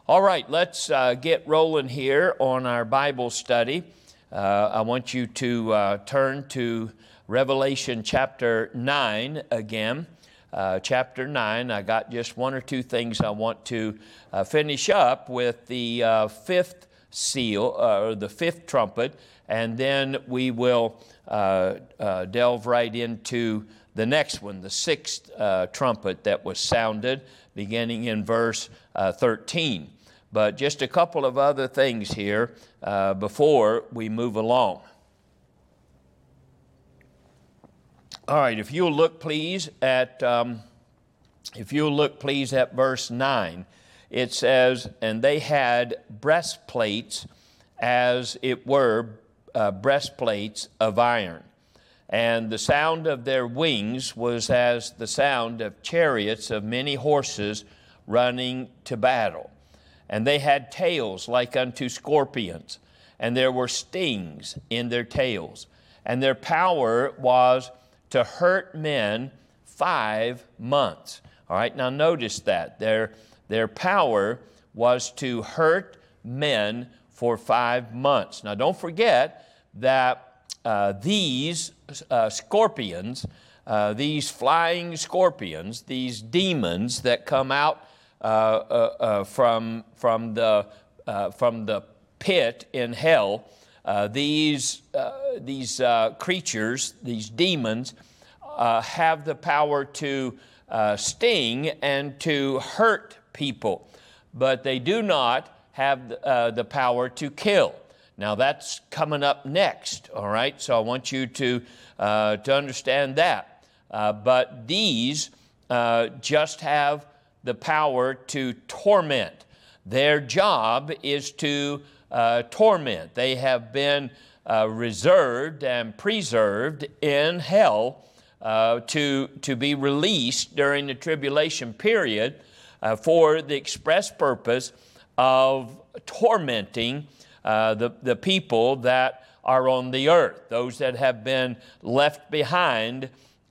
All right, let's get rolling here on our Bible study. I want you to turn to Revelation chapter 9 again. Chapter 9, I got just one or two things I want to finish up with the fifth seal, or the fifth trumpet, and then we will delve right into the next one, the sixth trumpet that was sounded, beginning in verse 13. But just a couple of other things here before we move along. All right, if you'll look please at verse 9, it says, "And they had breastplates, as it were breastplates of iron. And the sound of their wings was as the sound of chariots of many horses running to battle. And they had tails like unto scorpions, and there were stings in their tails. And their power was to hurt men 5 months." All right, now notice that. Their power was to hurt men for 5 months. Now don't forget that these scorpions, these flying scorpions, these demons that come out from the pit in hell, these creatures, these demons, have the power to sting and to hurt people, but they do not have the power to kill. Now that's coming up next, all right? So I want you to understand that. But these just have the power to torment. Their job is to torment. They have been reserved and preserved in hell to be released during the tribulation period for the express purpose of tormenting the people that are on the earth, those that have been left behind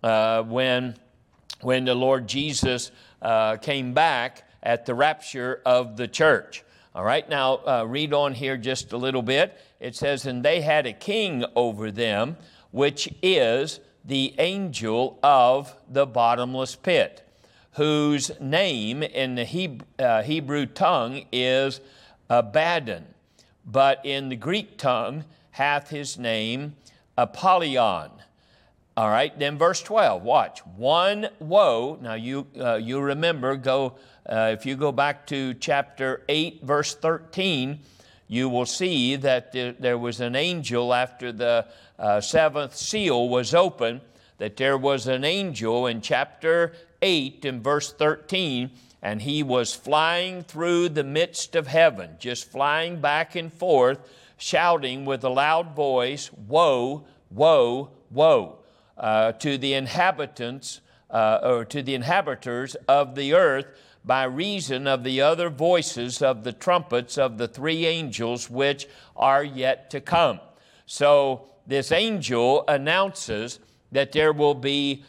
when the Lord Jesus came back at the rapture of the church. All right, now read on here just a little bit. It says, "And they had a king over them, which is the angel of the bottomless pit, whose name in the Hebrew tongue is Abaddon, but in the Greek tongue hath his name Apollyon." All right, then verse 12, watch. "One woe," now you remember, if you go back to chapter 8, verse 13, you will see that there was an angel after the seventh seal was opened, that there was an angel in chapter 8 in verse 13, and he was flying through the midst of heaven, just flying back and forth, shouting with a loud voice, "Woe, woe, woe," to the inhabitants, or to the inhabitants of the earth, by reason of the other voices of the trumpets of the three angels which are yet to come. So this angel announces that there will be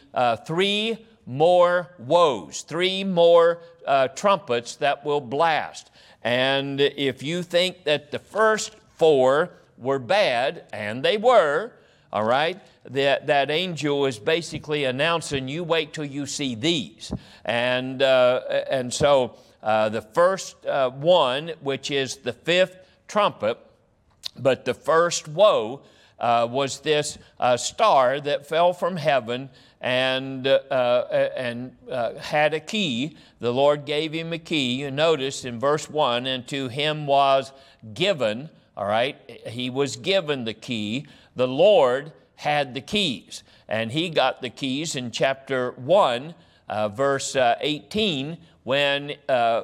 3 more woes, 3 more trumpets that will blast. And if you think that the first 4 were bad, and they were, all right, that angel is basically announcing, you wait till you see these. And so the first one, which is the 5th trumpet, but the first woe was this star that fell from heaven and had a key. The Lord gave him a key. You notice in verse 1, "And to him was given," all right, he was given the key. The Lord had the keys, and he got the keys in chapter 1, verse 18, when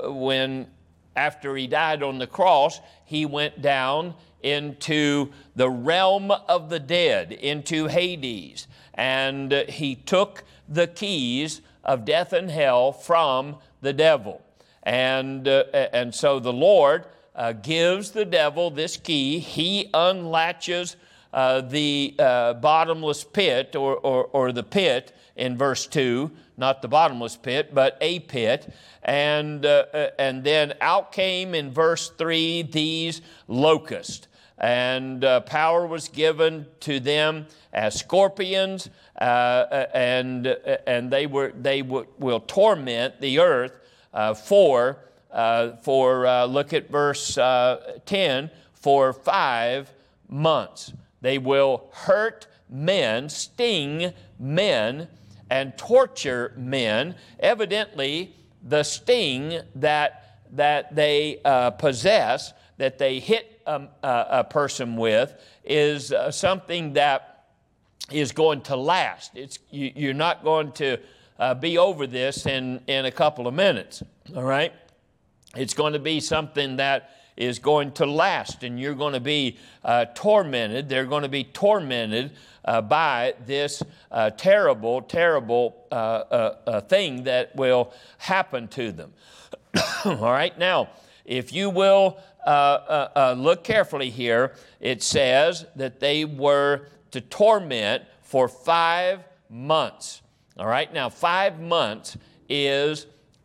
after he died on the cross, he went down into the realm of the dead, into Hades, and he took the keys of death and hell from the devil. And so the Lord gives the devil this key. He unlatches the bottomless pit or the pit in verse 2. not the bottomless pit, but a pit. And then out came in verse 3 these locusts. And power was given to them as scorpions, and they will torment the earth for look at verse 10, for 5 months. They will hurt men, sting men, and torture men. Evidently, the sting that they possess, that they hit a person with, is something that is going to last. You're not going to be over this in a couple of minutes, all right? It's going to be something that is going to last, and you're going to be tormented. They're going to be tormented by this terrible thing that will happen to them. All right, now, if you will look carefully here, it says that they were to torment for 5 months. All right, now 5 months is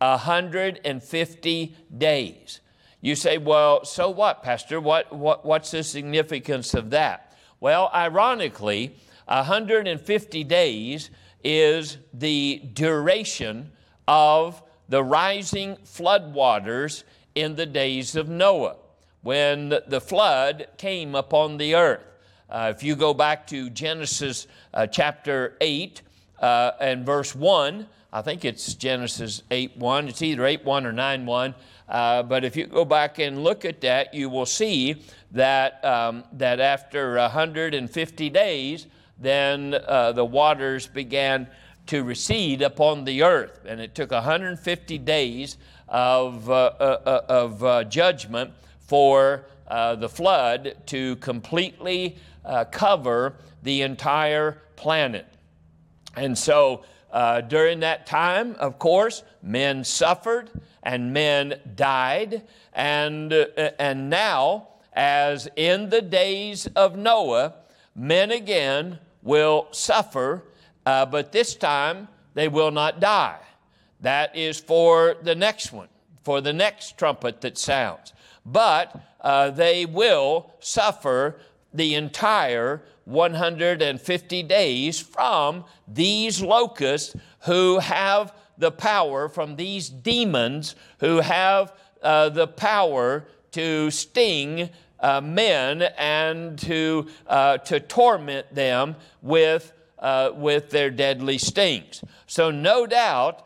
150 days. You say, well, so what, Pastor? What's the significance of that? Well, ironically, 150 days is the duration of the rising floodwaters in the days of Noah, when the flood came upon the earth. If you go back to Genesis chapter 8 and verse 1, I think it's Genesis 8:1. It's either 8:1 or 9:1. But if you go back and look at that, you will see that that after 150 days, then the waters began to recede upon the earth, and it took 150 days of judgment for the flood to completely cover the entire planet. And so during that time, of course, men suffered and men died, and now, as in the days of Noah, men again will suffer, but this time they will not die. That is for the next one, for the next trumpet that sounds. But they will suffer the entire 150 days from these locusts who have the power, from these demons who have the power to sting men and to torment them with their deadly stings. So no doubt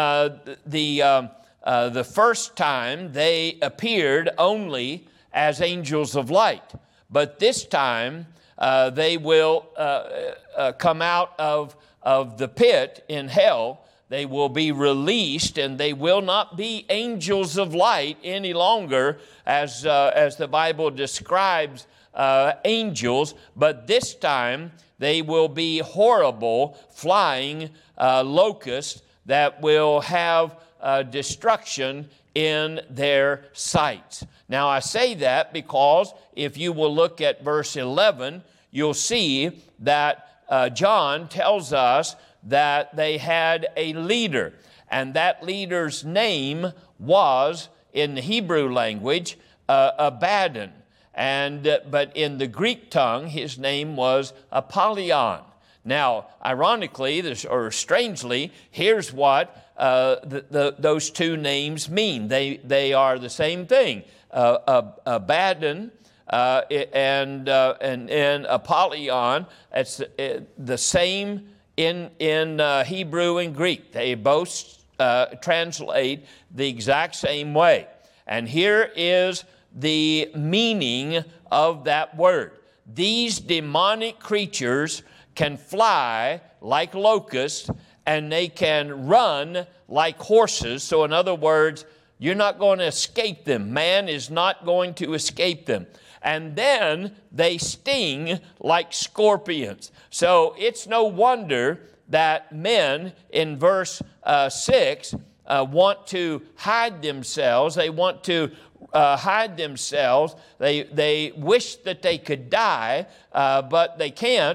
the first time they appeared only as angels of light, but this time they will come out of the pit in hell. They will be released, and they will not be angels of light any longer, as the Bible describes angels, but this time they will be horrible flying locusts that will have destruction in their sights. Now, I say that because if you will look at verse 11, you'll see that John tells us that they had a leader, and that leader's name was, in the Hebrew language, Abaddon, but in the Greek tongue, his name was Apollyon. Now, ironically, or strangely, here's what those two names mean. They are the same thing. Abaddon and Apollyon, it's the same in Hebrew and Greek. They both translate the exact same way. And here is the meaning of that word. These demonic creatures can fly like locusts, and they can run like horses. So in other words, you're not going to escape them. Man is not going to escape them. And then they sting like scorpions. So it's no wonder that men in verse 6 want to hide themselves. They want to hide themselves. They wish that they could die, but they can't.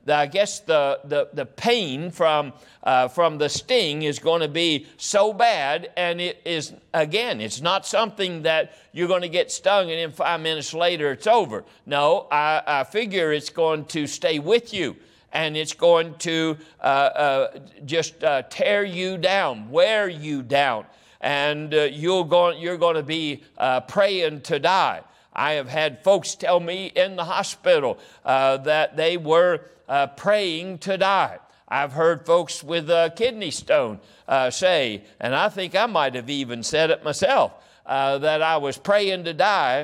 I guess the pain from the sting is going to be so bad, and it is, again, it's not something that you're going to get stung and then 5 minutes later it's over. No, I figure it's going to stay with you, and it's going to just tear you down, wear you down, and you're going to be praying to die. I have had folks tell me in the hospital that they were praying to die. I've heard folks with a kidney stone say, and I think I might have even said it myself, that I was praying to die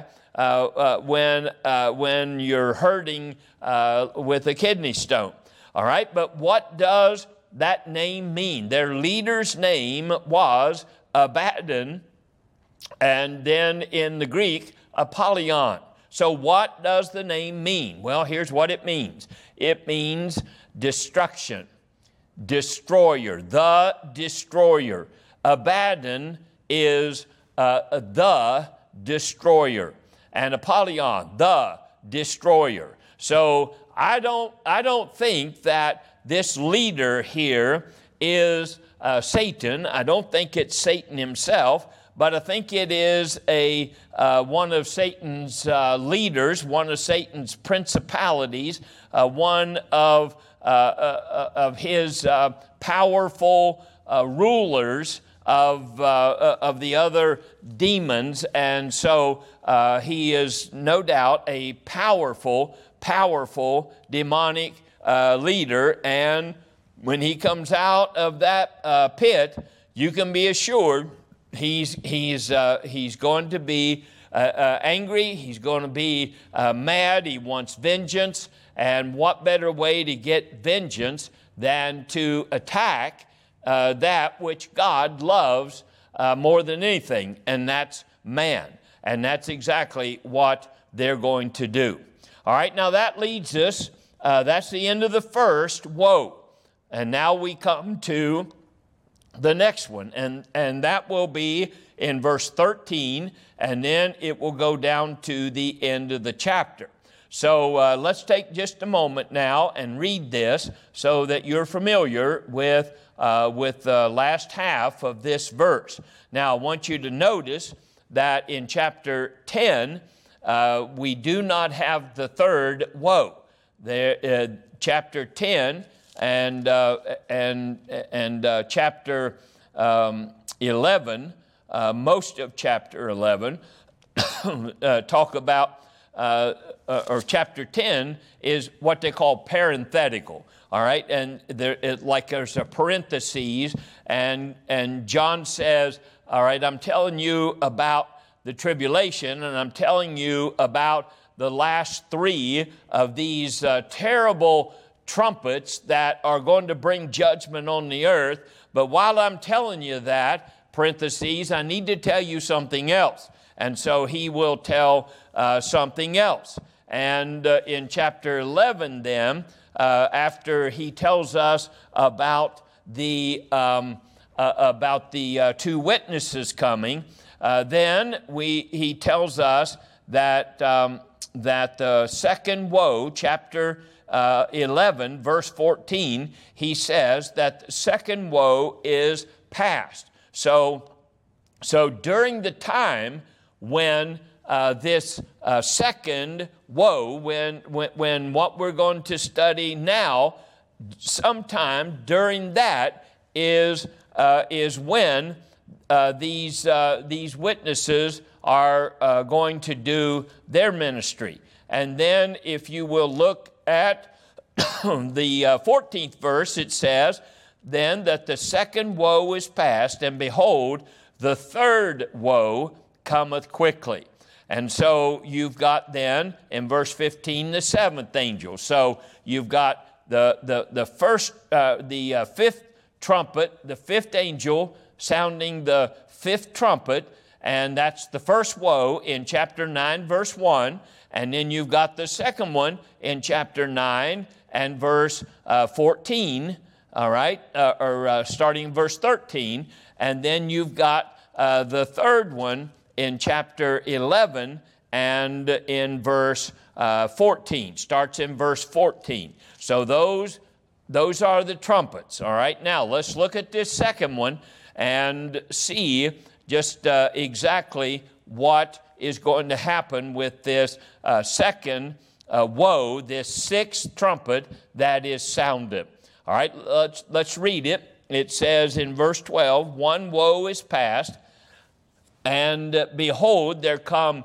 when you're hurting with a kidney stone. All right, but what does that name mean? Their leader's name was Abaddon, and then in the Greek, Apollyon. So what does the name mean? Well, here's what it means. It means destruction, destroyer, the destroyer. Abaddon is the destroyer, and Apollyon, the destroyer. So I don't think that this leader here is Satan. I don't think it's Satan himself, but I think it is one of Satan's leaders, one of Satan's principalities, one of his powerful rulers of the other demons. And so he is no doubt a powerful demonic leader. And when he comes out of that pit, you can be assured he's going to be angry. He's going to be mad. He wants vengeance. And what better way to get vengeance than to attack that which God loves more than anything, and that's man. And that's exactly what they're going to do. All right, now that leads us, that's the end of the first woe. And now we come to the next one, and that will be in verse 13, and then it will go down to the end of the chapter. So let's take just a moment now and read this so that you're familiar with the last half of this verse. Now, I want you to notice that in chapter 10, we do not have the third woe. There, chapter 10 and chapter 11, most of chapter 11, talk about, or chapter 10 is what they call parenthetical. All right, and there's a parentheses, and John says, all right, I'm telling you about the tribulation, and I'm telling you about the last three of these terrible trumpets that are going to bring judgment on the earth. But while I'm telling you that, parentheses, I need to tell you something else. And so he will tell something else. And in chapter 11 then, after he tells us about the two witnesses coming, then he tells us that the second woe, chapter 11, verse 14, he says that the second woe is past. So during the time when this second woe, when what we're going to study now, sometime during that is when these witnesses are going to do their ministry. And then if you will look at the 14th verse, it says, then that the second woe is past, and behold, the third woe cometh quickly. And so you've got then in verse 15 the seventh angel. So you've got the fifth trumpet, the fifth angel sounding the fifth trumpet, and that's the first woe in chapter 9, verse 1. And then you've got the second one in chapter 9 and verse 14, all right, starting verse 13. And then you've got the third one in chapter 11 and in verse 14. Starts in verse 14. So those are the trumpets. All right, now let's look at this second one and see just exactly what is going to happen with this second woe, this sixth trumpet that is sounded. All right, let's read it. It says in verse 12, one woe is past, and behold, there come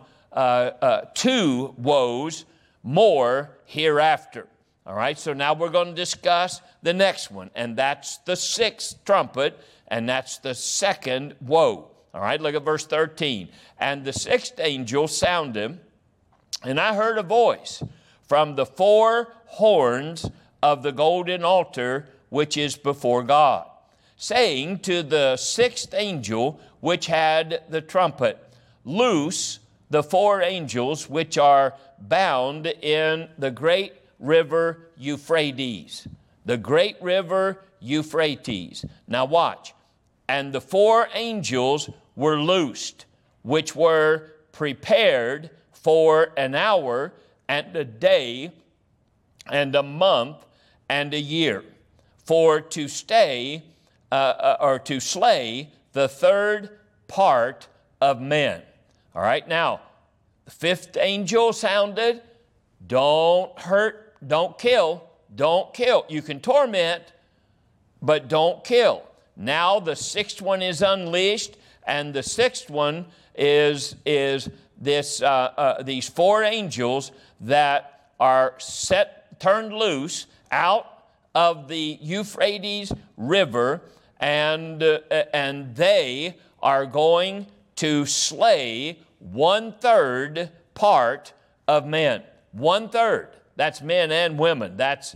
two woes more hereafter. All right, so now we're going to discuss the next one, and that's the sixth trumpet, and that's the second woe. All right, look at verse 13. And the sixth angel sounded, and I heard a voice from the four horns of the golden altar which is before God, saying to the sixth angel which had the trumpet, loose the four angels which are bound in the great river Euphrates. The great river Euphrates. Now watch. And the four angels were loosed, which were prepared for an hour and a day and a month and a year, for to stay or to slay the third part of men. All right, now, the fifth angel sounded, don't hurt, don't kill, don't kill. You can torment, but don't kill. Now the sixth one is unleashed, and the sixth one is this these four angels that are turned loose out of the Euphrates River, and they are going to slay 1/3 part of men. 1/3. That's men and women. That's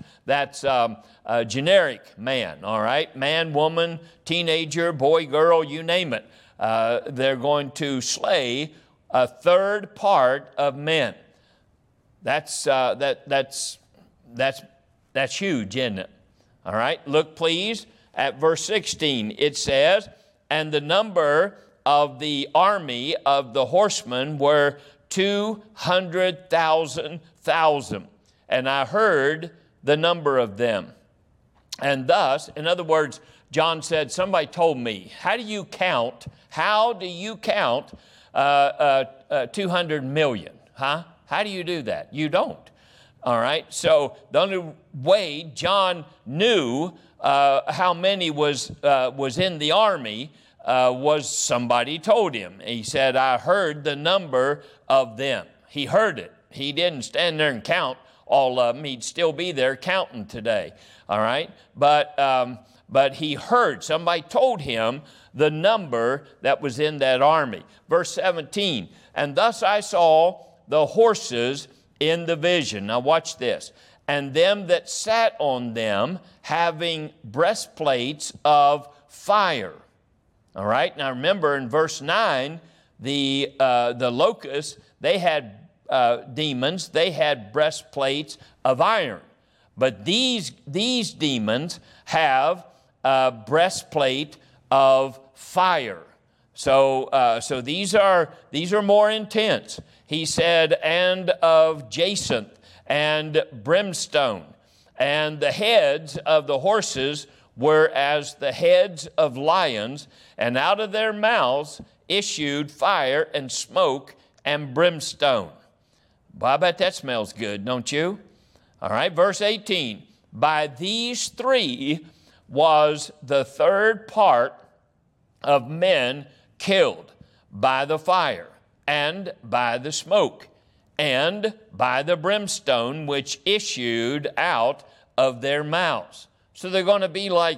generic man, all right? Man, woman, teenager, boy, girl, you name it. They're going to slay 1/3 part of men. That's huge, isn't it? All right, look please at verse 16. It says, and the number of the army of the horsemen were 200,000. And I heard the number of them. And thus, in other words, John said, somebody told me, how do you count 200 million? Huh? How do you do that? You don't. All right. So the only way John knew how many was in the army was somebody told him. He said, I heard the number of them. He heard it. He didn't stand there and count all of them. He'd still be there counting today. All right. But he heard, somebody told him the number that was in that army. Verse 17, and thus I saw the horses in the vision. Now watch this. And them that sat on them having breastplates of fire. All right. Now remember in verse 9, the locusts, they had demons, they had breastplates of iron. But these demons have a breastplate of fire. So these are more intense. He said, and of jacinth and brimstone, and the heads of the horses were as the heads of lions, and out of their mouths issued fire and smoke and brimstone. Well, I bet that smells good, don't you? All right, verse 18. By these three was the third part of men killed by the fire, and by the smoke, and by the brimstone which issued out of their mouths. So they're going to be like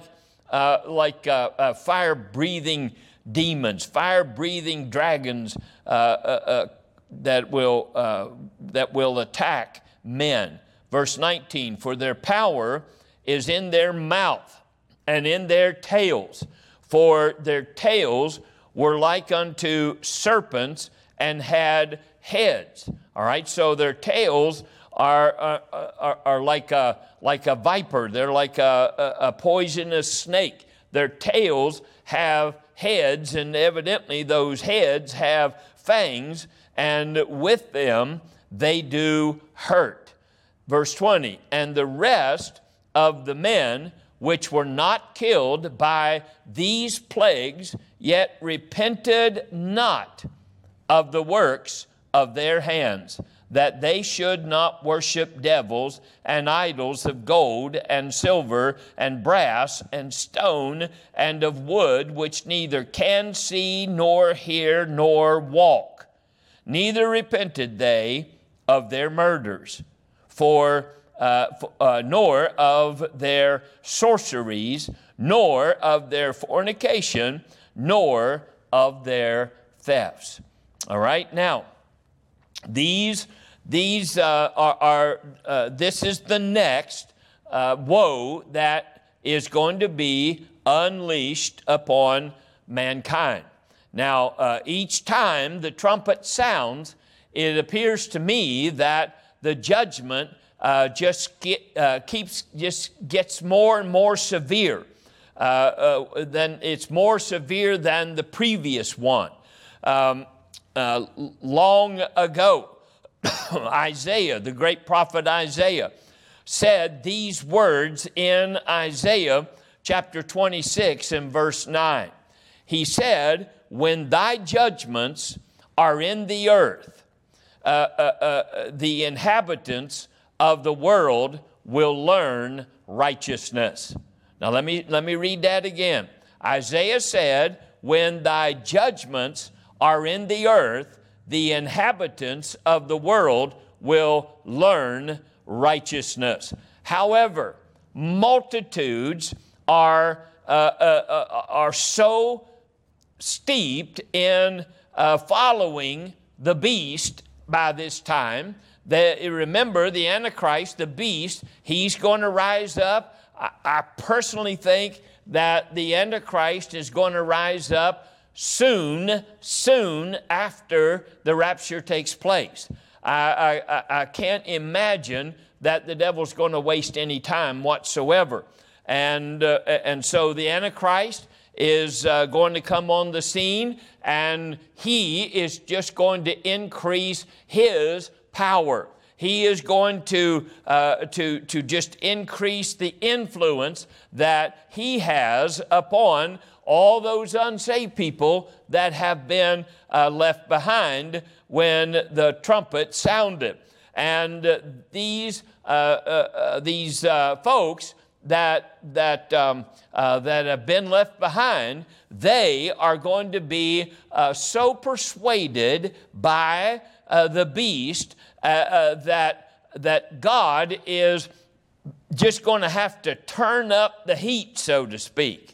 fire-breathing demons, fire-breathing dragons that will attack men. Verse 19, for their power is in their mouth and in their tails, for their tails were like unto serpents and had heads. All right, so their tails are like a viper. They're like a poisonous snake. Their tails have heads, and evidently those heads have fangs, and with them they do hurt. Verse 20, and the rest of the men which were not killed by these plagues, yet repented not of the works of their hands, that they should not worship devils and idols of gold and silver and brass and stone and of wood, which neither can see nor hear nor walk. Neither repented they of their murders, nor of their sorceries, nor of their fornication, nor of their thefts. All right, now this is the next woe that is going to be unleashed upon mankind. Now, each time the trumpet sounds, it appears to me that the judgment gets more and more severe. It's more severe than the previous one. Long ago, Isaiah, the great prophet Isaiah, said these words in Isaiah chapter 26 and verse 9. He said, when thy judgments are in the earth, the inhabitants of the world will learn righteousness. Now let me read that again. Isaiah said, when thy judgments are in the earth, the inhabitants of the world will learn righteousness. However, multitudes are so steeped in following the beast by this time that, remember, the Antichrist, the beast, he's going to rise up. I personally think that the Antichrist is going to rise up soon after the rapture takes place. I can't imagine that the devil's going to waste any time whatsoever. And so the Antichrist is going to come on the scene, and he is just going to increase his power. He is going to just increase the influence that he has upon all those unsaved people that have been left behind when the trumpet sounded. And these folks that have been left behind, they are going to be so persuaded by the beast that God is just going to have to turn up the heat, so to speak,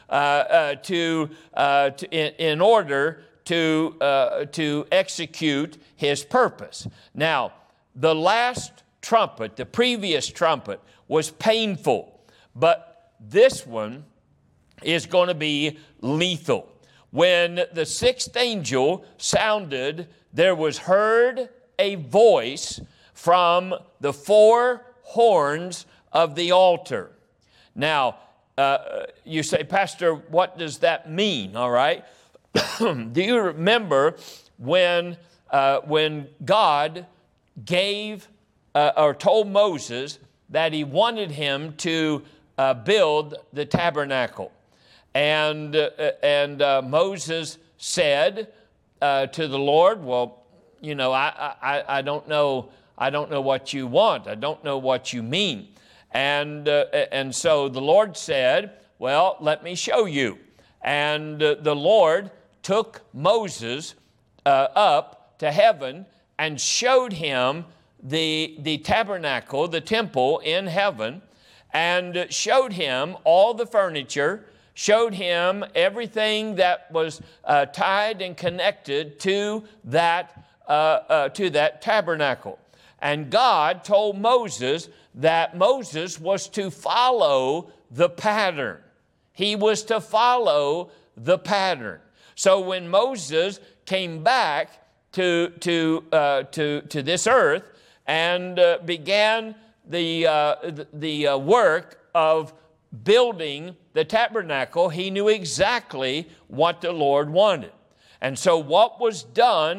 in order to execute his purpose. Now, the last trumpet, the previous trumpet, was painful, but this one is going to be lethal. When the sixth angel sounded, there was heard a voice from the four horns of the altar. Now, you say, Pastor, what does that mean? All right. Do you remember when God gave or told Moses that he wanted him to build the tabernacle? And Moses said to the Lord, well, you know, I don't know what you want. I don't know what you mean. And so the Lord said, well, let me show you. And the Lord took Moses up to heaven and showed him the tabernacle, the temple in heaven, and showed him all the furniture, showed him everything that was tied and connected to that tabernacle. And God told Moses that Moses was to follow the pattern. He was to follow the pattern. So when Moses came back to this earth and began the work of building the tabernacle, he knew exactly what the Lord wanted. And so what was done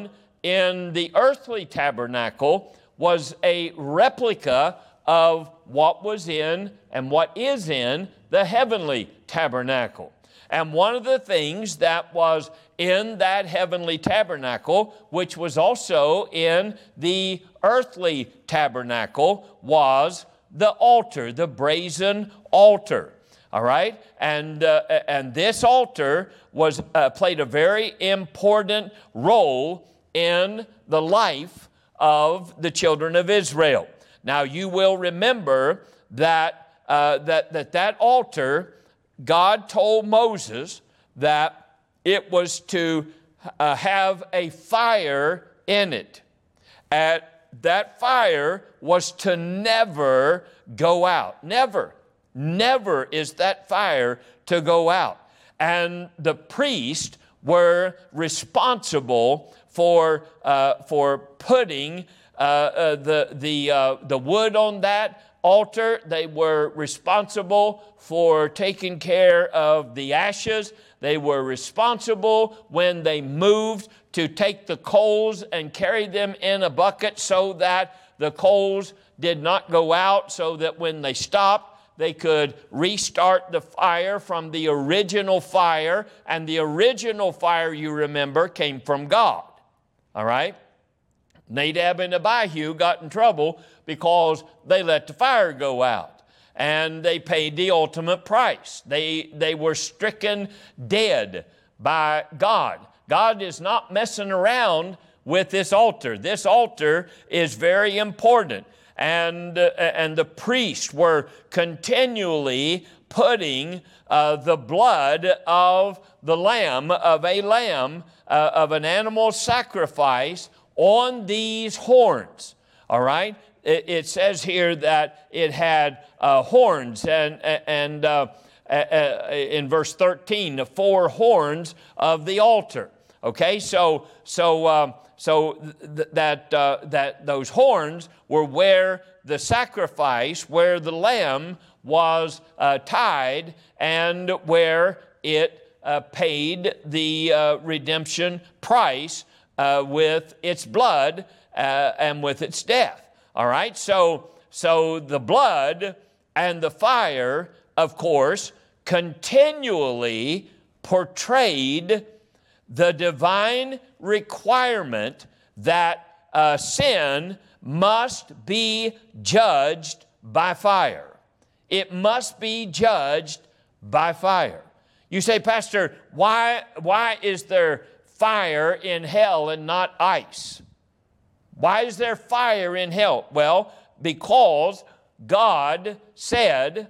in the earthly tabernacle was a replica of what was in and what is in the heavenly tabernacle. And one of the things that was in that heavenly tabernacle, which was also in the earthly tabernacle, was the altar, the brazen altar. All right? And this altar was played a very important role in the life of the children of Israel. Now, you will remember that that altar, God told Moses that it was to have a fire in it. That fire was to never go out. Never is that fire to go out. And the priests were responsible for putting the wood on that altar. They were responsible for taking care of the ashes. They were responsible when they moved to take the coals and carry them in a bucket so that the coals did not go out, so that when they stopped, they could restart the fire from the original fire. And the original fire, you remember, came from God. All right? Nadab and Abihu got in trouble because they let the fire go out. And they paid the ultimate price. They were stricken dead by God. God is not messing around with this altar. This altar is very important. And the priests were continually putting the blood of the lamb, of an animal sacrifice on these horns. All right? It says here that it had horns, and in verse 13, the four horns of the altar. Okay, so that those horns were where the sacrifice, where the lamb was tied, and where it paid the redemption price with its blood and with its death. All right, so the blood and the fire, of course, continually portrayed the divine requirement that sin must be judged by fire. It must be judged by fire. You say, Pastor, why is there fire in hell and not ice? Why is there fire in hell? Well, because God said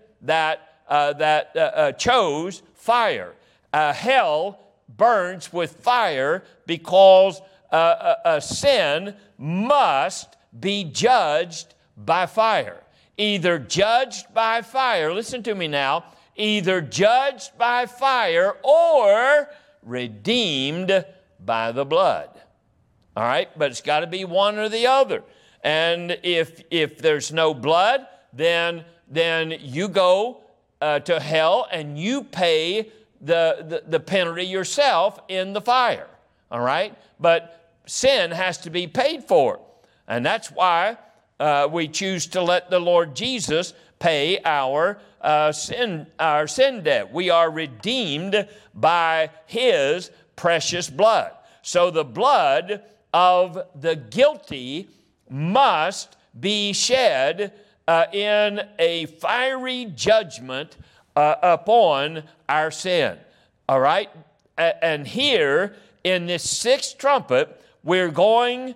that chose fire. Hell burns with fire because a sin must be judged by fire. Either judged by fire, listen to me now, either judged by fire or redeemed by the blood. All right, but it's got to be one or the other. And if there's no blood, then you go to hell and you pay the penalty yourself in the fire. All right, but sin has to be paid for, and that's why we choose to let the Lord Jesus pay our sin debt. We are redeemed by His precious blood. So the blood of the guilty must be shed in a fiery judgment upon our sin. All right? And here in this sixth trumpet, we're going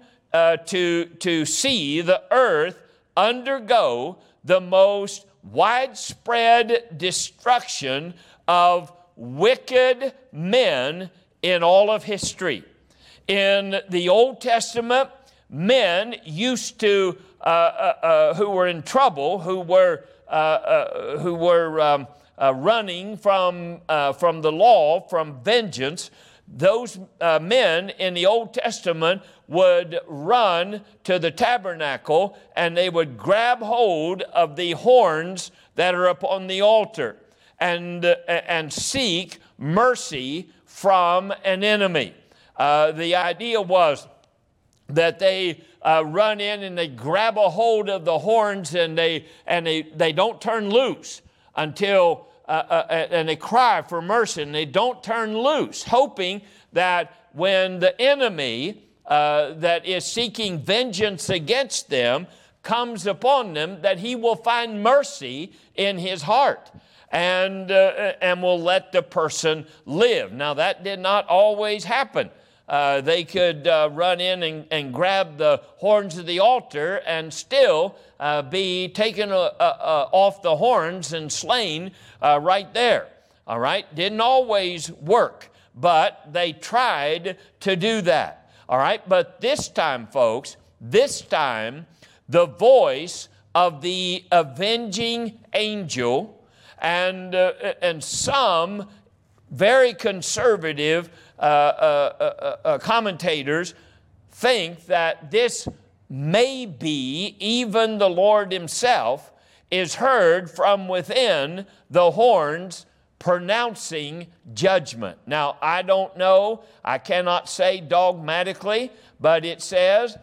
to see the earth undergo the most widespread destruction of wicked men in all of history. In the Old Testament, men used to, who were in trouble, who were running from the law, from vengeance, those men in the Old Testament would run to the tabernacle and they would grab hold of the horns that are upon the altar and seek mercy from an enemy. The idea was that they run in and they grab a hold of the horns and they don't turn loose until and they cry for mercy and they don't turn loose, hoping that when the enemy that is seeking vengeance against them comes upon them, that he will find mercy in his heart and will let the person live. Now, that did not always happen. They could run in and grab the horns of the altar and still be taken off the horns and slain right there. All right? Didn't always work, but they tried to do that. All right? But this time, folks, the voice of the avenging angel and some very conservative commentators think that this may be even the Lord himself is heard from within the horns pronouncing judgment. Now, I don't know. I cannot say dogmatically, but it says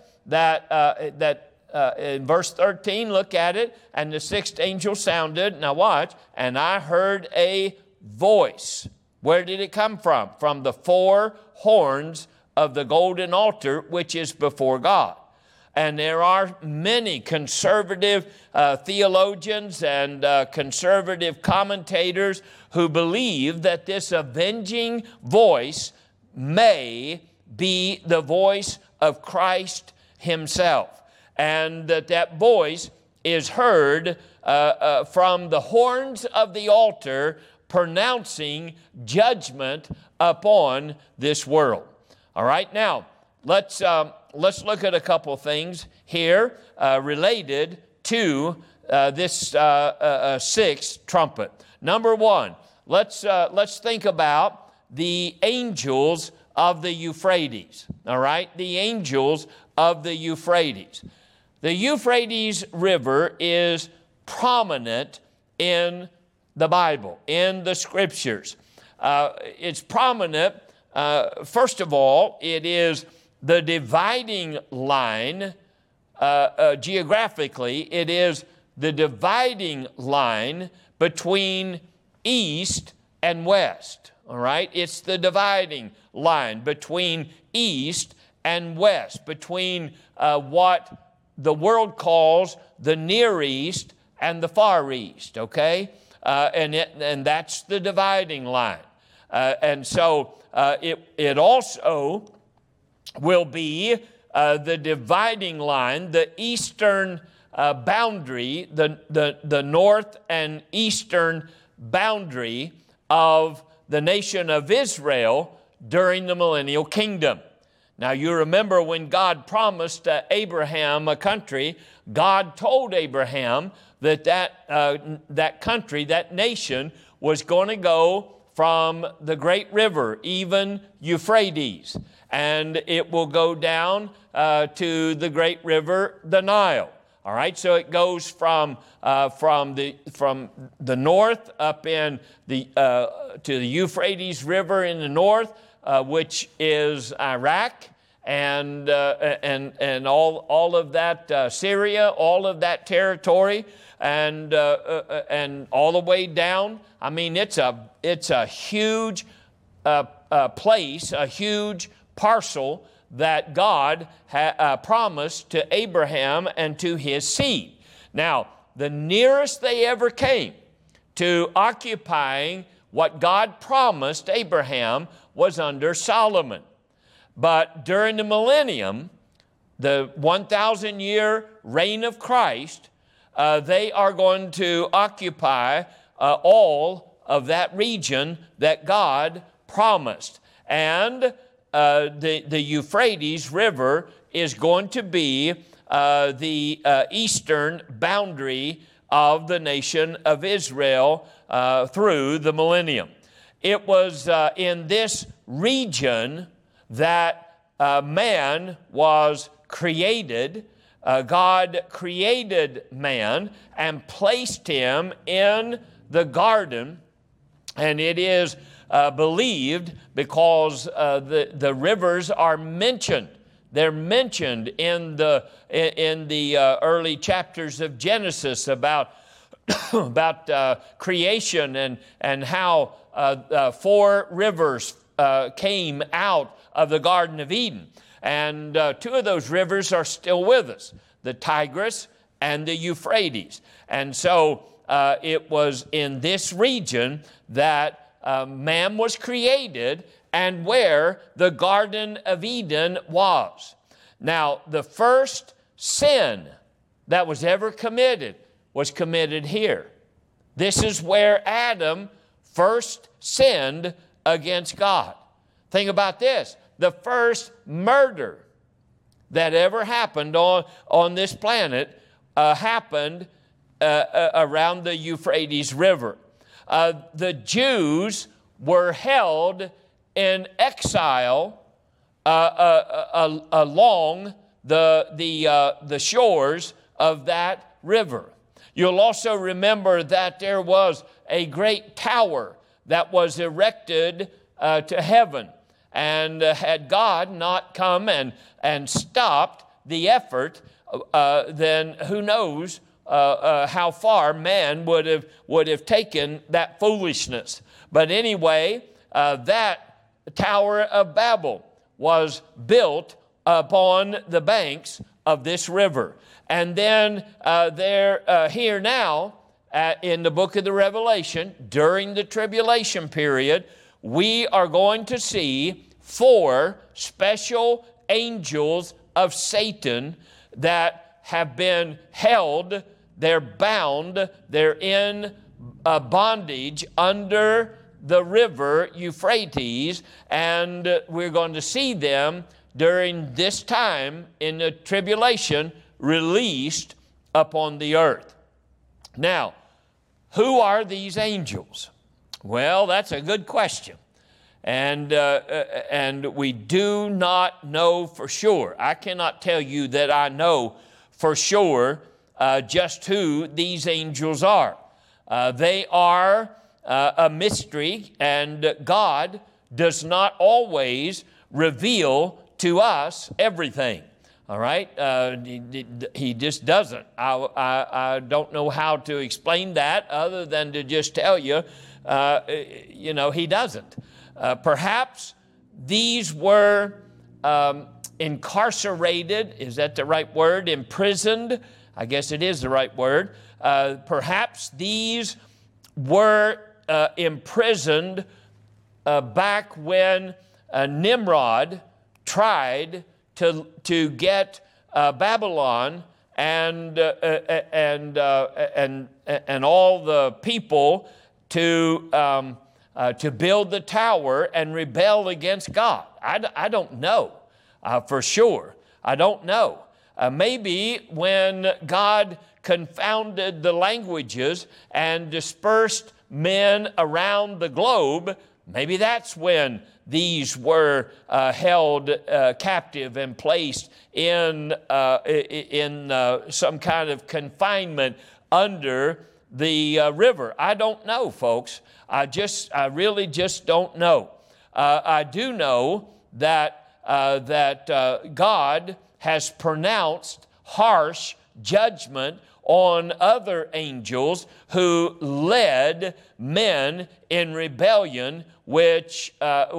that in verse 13, look at it, and the sixth angel sounded, now watch, and I heard a voice. Where did it come from? From the four horns of the golden altar, which is before God. And there are many conservative theologians and conservative commentators who believe that this avenging voice may be the voice of Christ himself, and that voice is heard from the horns of the altar pronouncing judgment upon this world. All right, now let's look at a couple things here related to this sixth trumpet. Number one, let's think about the angels of the Euphrates. All right, the angels of the Euphrates. The Euphrates River is prominent in the Bible, in the Scriptures. It's prominent, first of all, it is the dividing line, geographically, it is the dividing line between east and west, all right? It's the dividing line between east and west, between what the world calls the Near East and the Far East, okay? And that's the dividing line. And so it also will be the dividing line, the eastern boundary, the north and eastern boundary of the nation of Israel during the millennial kingdom. Now, you remember when God promised Abraham a country, God told Abraham that country, that nation, was going to go from the great river, even Euphrates, and it will go down to the great river, the Nile. All right, so it goes from the north up in to the Euphrates River in the north, which is Iraq and all of that Syria, all of that territory, and all the way down. I mean, it's a huge place, a huge parcel that God promised to Abraham and to his seed. Now, the nearest they ever came to occupying what God promised Abraham was under Solomon. But during the millennium, the 1,000-year reign of Christ, they are going to occupy all of that region that God promised. And the Euphrates River is going to be the eastern boundary of the nation of Israel through the millennium. It was in this region that man was created. God created man and placed him in the garden, and it is believed, because the rivers are mentioned They're mentioned in the early chapters of Genesis about creation and how 4 rivers came out of the Garden of Eden. And 2 of those rivers are still with us, the Tigris and the Euphrates. And so it was in this region that man was created and where the Garden of Eden was. Now, the first sin that was ever committed was committed here. This is where Adam first sinned against God. Think about this. The first murder that ever happened on this planet happened around the Euphrates River. The Jews were held in exile along the shores of that river. You'll also remember that there was a great tower that was erected to heaven. And had God not come and stopped the effort, then who knows how far man would have taken that foolishness. But anyway, that Tower of Babel was built upon the banks of this river. And then here now, in the book of the Revelation, during the tribulation period, we are going to see 4 special angels of Satan that have been held. They're bound. They're in bondage under the river Euphrates, and we're going to see them during this time in the tribulation released upon the earth. Now, who are these angels? Well, that's a good question. And we do not know for sure. I cannot tell you that I know for sure just who these angels are. They are a mystery, and God does not always reveal to us everything. All right? He just doesn't. I don't know how to explain that other than to just tell you, he doesn't. Perhaps these were incarcerated. Is that the right word? Imprisoned? I guess it is the right word. Perhaps these were imprisoned back when Nimrod tried to get Babylon and all the people to build the tower and rebel against God. I don't know for sure. I don't know. Maybe when God confounded the languages and dispersed men around the globe, maybe that's when these were held captive and placed in some kind of confinement under the river. I don't know, folks. I really just don't know. I do know that God has pronounced harsh judgment on other angels who led men in rebellion, which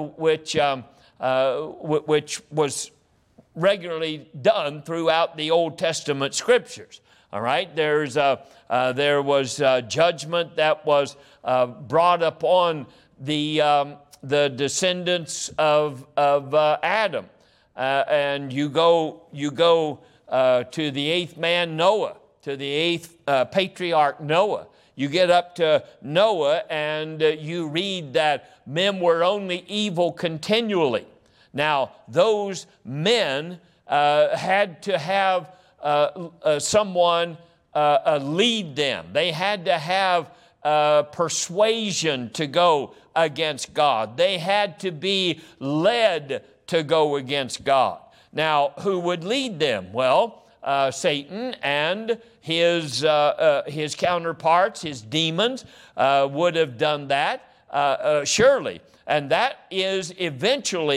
was regularly done throughout the Old Testament scriptures. All right, there was judgment that was brought upon the descendants of Adam, and you go to the 8th man Noah, to the 8th patriarch Noah. You get up to Noah and you read that men were only evil continually. Now, those men had to have someone lead them. They had to have persuasion to go against God. They had to be led to go against God. Now, who would lead them? Well, Satan and his counterparts, his demons, would have done that, surely. And that is eventually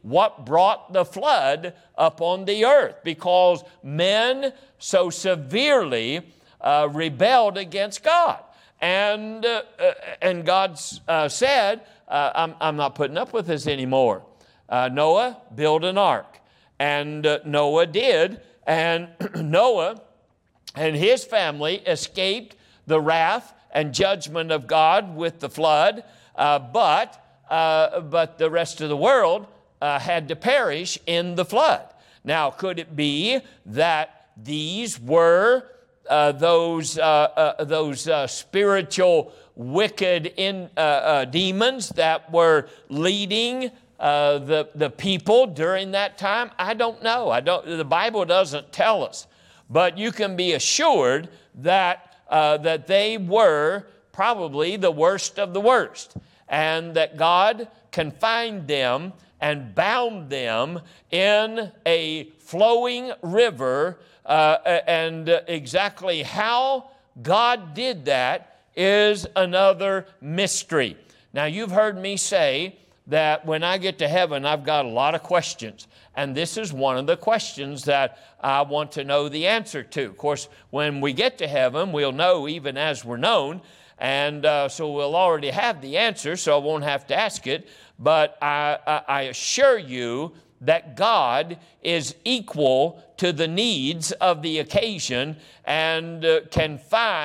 what brought the flood upon the earth, because men so severely rebelled against God. And God said, I'm not putting up with this anymore. Noah, build an ark. And Noah did. And Noah and his family escaped the wrath and judgment of God with the flood. But the rest of the world had to perish in the flood. Now, could it be that these were those spiritual wicked demons that were leading the people during that time? I don't know. The Bible doesn't tell us, but you can be assured that they were probably the worst of the worst, and that God confined them and bound them in a flowing river. And exactly how God did that is another mystery. Now, you've heard me say that when I get to heaven, I've got a lot of questions. And this is one of the questions that I want to know the answer to. Of course, when we get to heaven, we'll know even as we're known. And so we'll already have the answer, so I won't have to ask it. But I assure you that God is equal to the needs of the occasion and can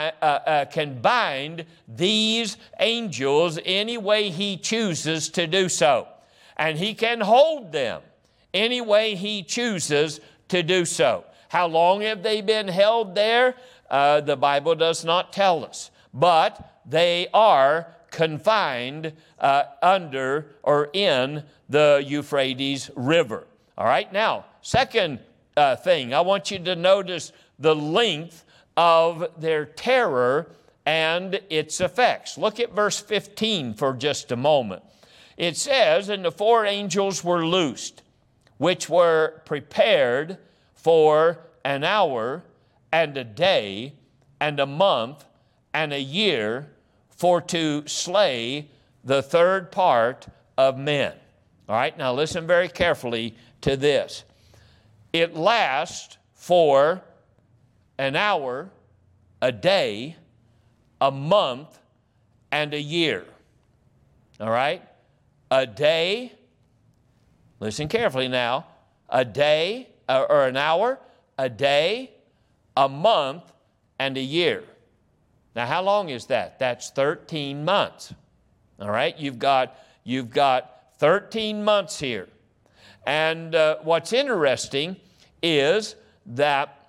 bind these angels any way He chooses to do so. And He can hold them any way He chooses to do so. How long have they been held there? The Bible does not tell us. But they are confined under or in the Euphrates River. All right, now, second thing, I want you to notice the length of their terror and its effects. Look at verse 15 for just a moment. It says, "And the 4 angels were loosed, which were prepared for an hour and a day and a month and a year, for to slay the third part of men." All right, now listen very carefully to this. It lasts for an hour, a day, a month, and a year. All right? A day, listen carefully now, a day or an hour, a day, a month, and a year. Now, how long is that? That's 13 months. All right? You've got 13 months here. And what's interesting is that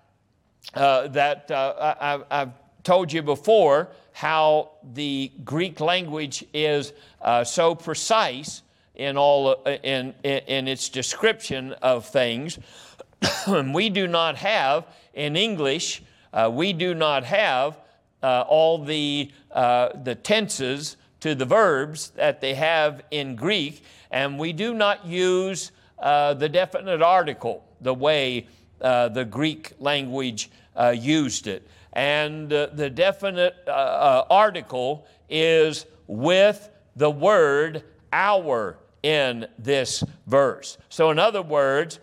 I've told you before how the Greek language is so precise in its description of things. We do not have in English. We do not have all the tenses to the verbs that they have in Greek, and we do not use the definite article the way the Greek language used it. And the definite article is with the word hour in this verse. So in other words,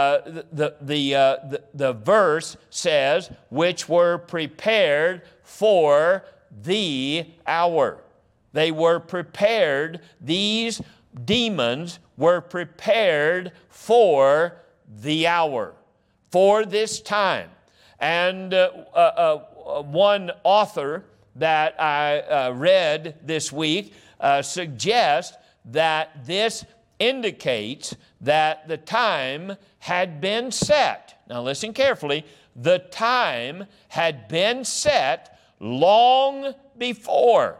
the verse says, which were prepared for the hour. They were prepared, these demons were prepared for the hour, for this time. And one author that I read this week suggests that this indicates that the time had been set. Now listen carefully. The time had been set long before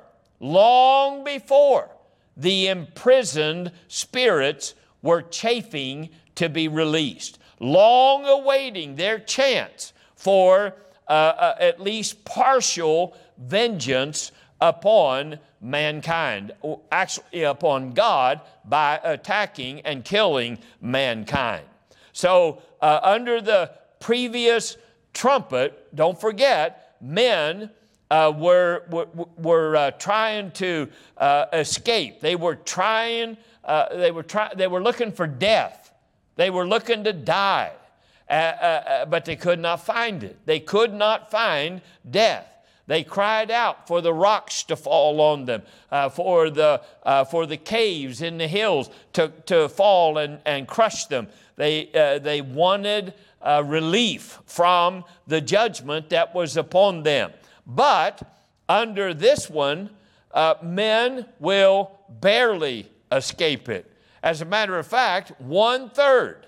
the imprisoned spirits were chafing to be released, long awaiting their chance for at least partial vengeance upon mankind, actually upon God, by attacking and killing mankind. So under the previous trumpet, don't forget, men were trying to escape. They were trying They were looking for death. They were looking to die, but they could not find it. They could not find death. They cried out for the rocks to fall on them, for the caves in the hills to fall and crush them. They wanted relief from the judgment that was upon them. But under this one, men will barely escape it. As a matter of fact, one third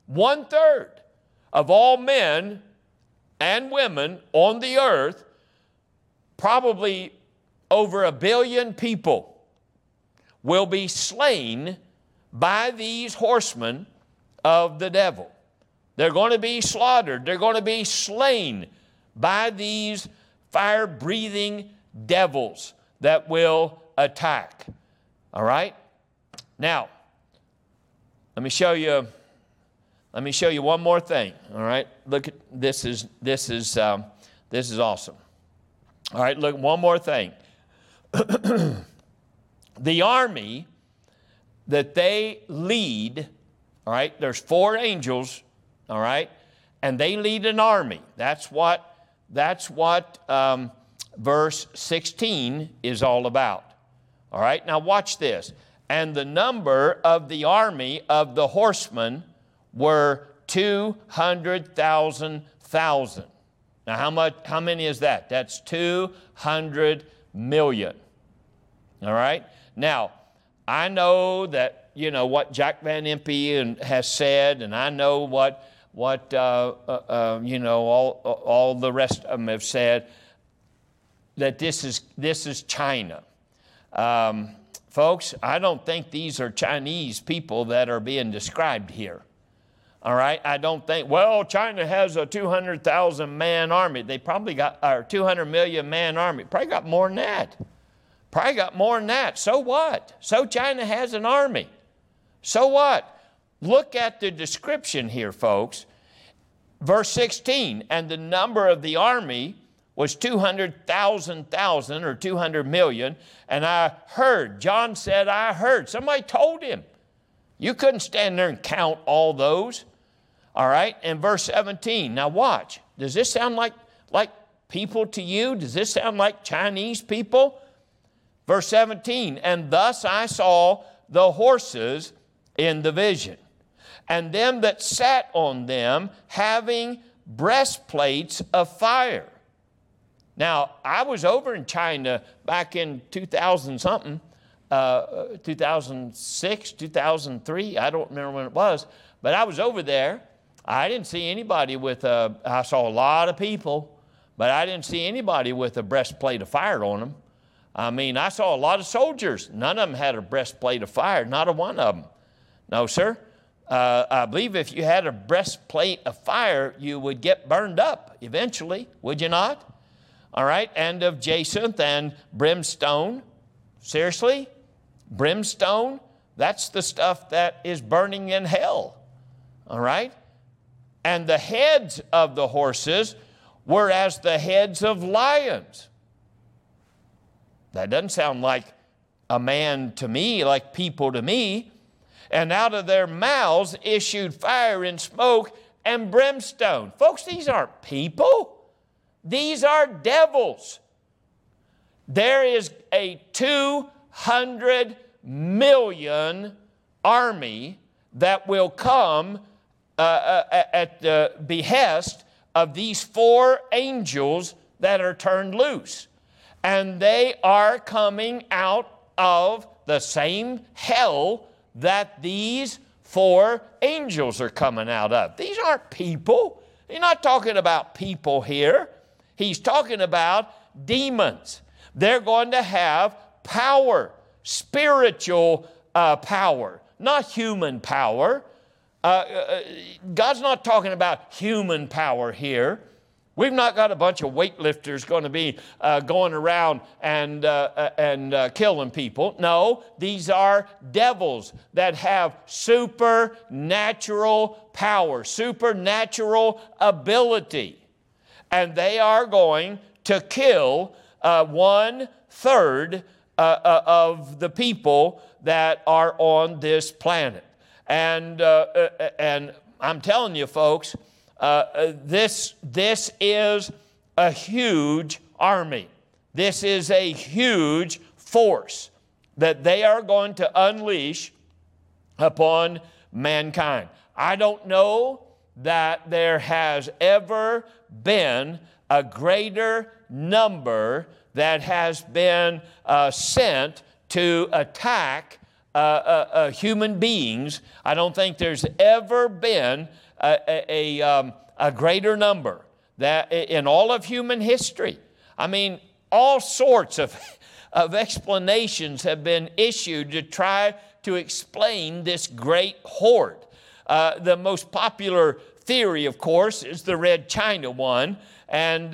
of all men and women on the earth, probably over 1 billion people, will be slain by these horsemen of the devil. They're going to be slaughtered. They're going to be slain by these fire-breathing devils that will attack. All right? Now, let me show you one more thing. All right? Look at this is awesome. All right, look, one more thing. The army that they lead, all right, there's 4 angels, all right, and they lead an army. That's what verse 16 is all about. All right, now watch this. And the number of the army of the horsemen were 200,000. Now, how many is that? That's 200 million. All right? Now, I know that, what Jack Van Impe has said, and I know what all the rest of them have said, that this is China. Folks, I don't think these are Chinese people that are being described here. All right, I don't think, China has a 200,000 man army. They probably got, or 200 million man army. Probably got more than that. So what? So China has an army. So what? Look at the description here, folks. Verse 16, and the number of the army was 200,000 or 200 million. And John said, I heard. Somebody told him. You couldn't stand there and count all those. All right, and verse 17. Now watch. Does this sound like people to you? Does this sound like Chinese people? Verse 17. And thus I saw the horses in the vision, and them that sat on them having breastplates of fire. Now, I was over in China back in 2000-something. 2006, 2003, I don't remember when it was, but I was over there. I didn't see anybody I saw a lot of people, but I didn't see anybody with a breastplate of fire on them. I mean, I saw a lot of soldiers. None of them had a breastplate of fire, not a one of them. No, sir. I believe if you had a breastplate of fire, you would get burned up eventually, would you not? All right, and of jacinth and brimstone. Seriously? Brimstone? That's the stuff that is burning in hell. All right? And the heads of the horses were as the heads of lions. That doesn't sound like a man to me, like people to me. And out of their mouths issued fire and smoke and brimstone. Folks, these aren't people. These are devils. There is a 200 million army that will come at the behest of these 4 angels that are turned loose. And they are coming out of the same hell that these 4 angels are coming out of. These aren't people. He's not talking about people here. He's talking about demons. They're going to have power, spiritual power, not human power. God's not talking about human power here. We've not got a bunch of weightlifters going to be going around and killing people. No, these are devils that have supernatural power, supernatural ability. And they are going to kill 1/3 of the people that are on this planet. And I'm telling you, folks, this is a huge army. This is a huge force that they are going to unleash upon mankind. I don't know that there has ever been a greater number that has been sent to attack human beings. I don't think there's ever been a greater number that in all of human history. I mean, all sorts of explanations have been issued to try to explain this great horde. The most popular theory, of course, is the Red China one. And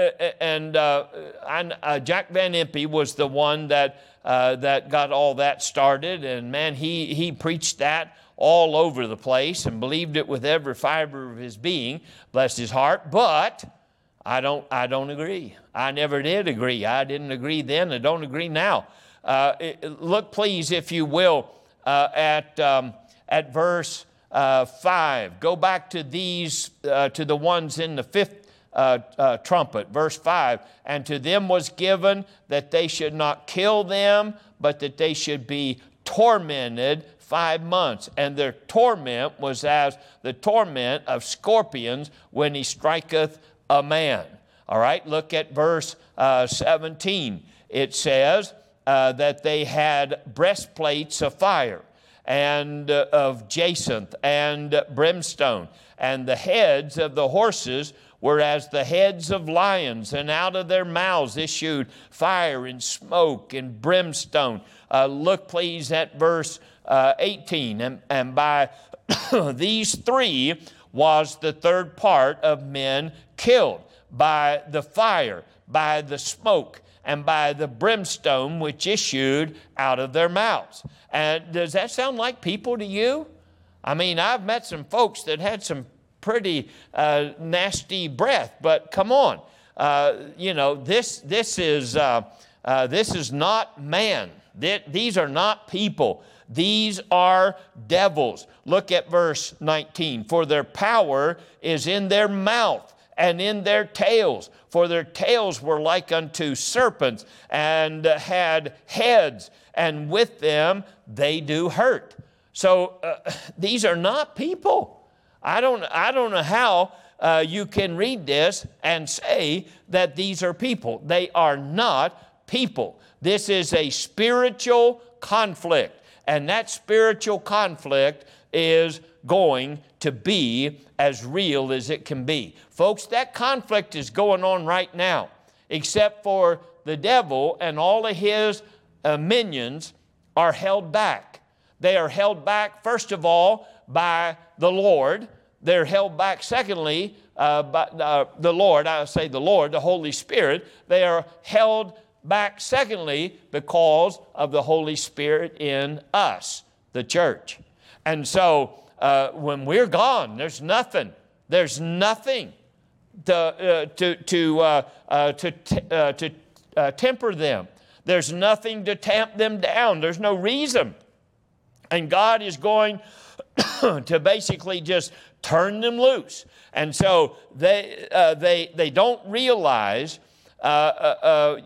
Jack Van Impe was the one that got all that started. And man, he preached that all over the place and believed it with every fiber of his being, bless his heart. But I don't agree. I never did agree. I didn't agree then. I don't agree now. Look, please, if you will, at verse 5. Go back to these, to the ones in the fifth trumpet, verse 5. And to them was given that they should not kill them, but that they should be tormented 5 months. And their torment was as the torment of scorpions when he striketh a man. All right, look at verse 17. It says that they had breastplates of fire and of jacinth and brimstone, and the heads of the horses were as the heads of lions, and out of their mouths issued fire and smoke and brimstone. Look please at verse 18. And by these three was the third part of men killed, by the fire, by the smoke, and by the brimstone which issued out of their mouths. And does that sound like people to you? I mean, I've met some folks that had some pretty nasty breath, but come on. This is not man. These are not people. These are devils. Look at verse 19. For their power is in their mouth and in their tails. For their tails were like unto serpents, and had heads, and with them they do hurt. So these are not people. I don't know how you can read this and say that these are people. They are not people. This is a spiritual conflict, and that spiritual conflict is going to be as real as it can be. Folks, that conflict is going on right now, except for the devil and all of his minions are held back. They are held back, first of all, by the Lord. They're held back, secondly, by the Lord. I say the Lord, the Holy Spirit. They are held back, secondly, because of the Holy Spirit in us, the church. And so when we're gone, there's nothing to temper them. There's nothing to tamp them down. There's no reason. And God is going to basically just turn them loose. And so they don't realize. I've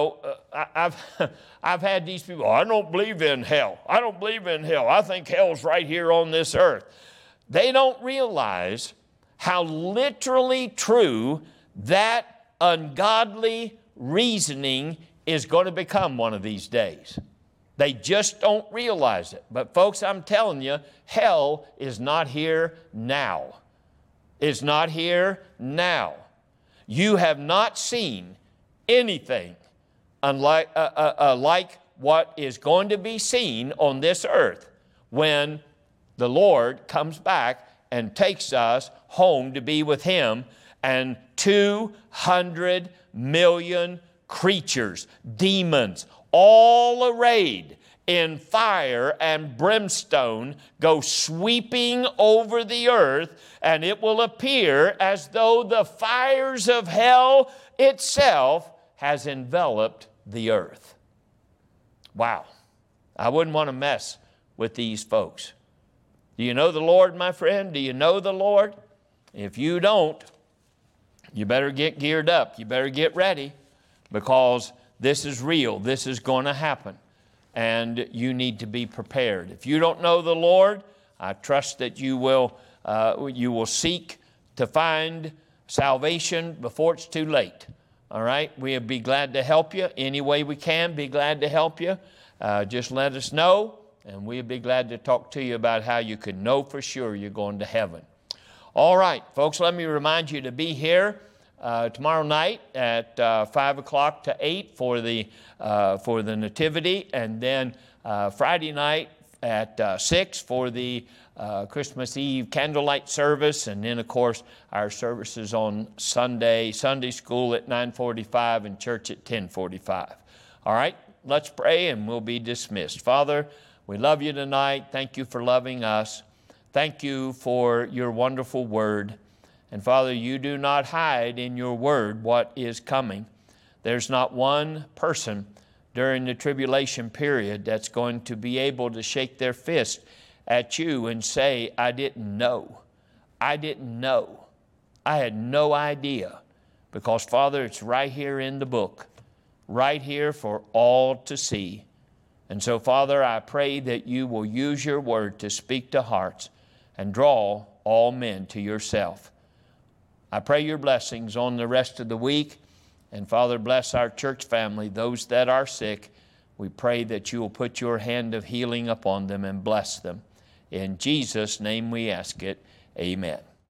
had these people, I don't believe in hell. I don't believe in hell. I think hell's right here on this earth. They don't realize how literally true that ungodly reasoning is going to become one of these days. They just don't realize it. But folks, I'm telling you, hell is not here now. It's not here now. You have not seen anything unlike like what is going to be seen on this earth when the Lord comes back and takes us home to be with Him, and 200 million creatures, demons, all arrayed in fire and brimstone, go sweeping over the earth, and it will appear as though the fires of hell itself has enveloped the earth. Wow. I wouldn't want to mess with these folks. Do you know the Lord, my friend? Do you know the Lord? If you don't, you better get geared up. You better get ready, because this is real. This is going to happen. And you need to be prepared. If you don't know the Lord, I trust that you will seek to find salvation before it's too late. All right? We'll be glad to help you any way we can. Be glad to help you. Just let us know, and we'll be glad to talk to you about how you can know for sure you're going to heaven. All right, folks, let me remind you to be here tomorrow night at 5 o'clock to 8 for the Nativity, and then Friday night at 6 for the Christmas Eve candlelight service, and then, of course, our services on Sunday school at 9:45 and church at 10:45. All right, let's pray and we'll be dismissed. Father, we love you tonight. Thank you for loving us. Thank you for your wonderful word. And Father, you do not hide in your word what is coming. There's not one person during the tribulation period that's going to be able to shake their fist at you and say, I didn't know. I didn't know. I had no idea. Because, Father, it's right here in the book, right here for all to see. And so, Father, I pray that you will use your word to speak to hearts and draw all men to yourself. I pray your blessings on the rest of the week. And Father, bless our church family, those that are sick. We pray that you will put your hand of healing upon them and bless them. In Jesus' name we ask it. Amen.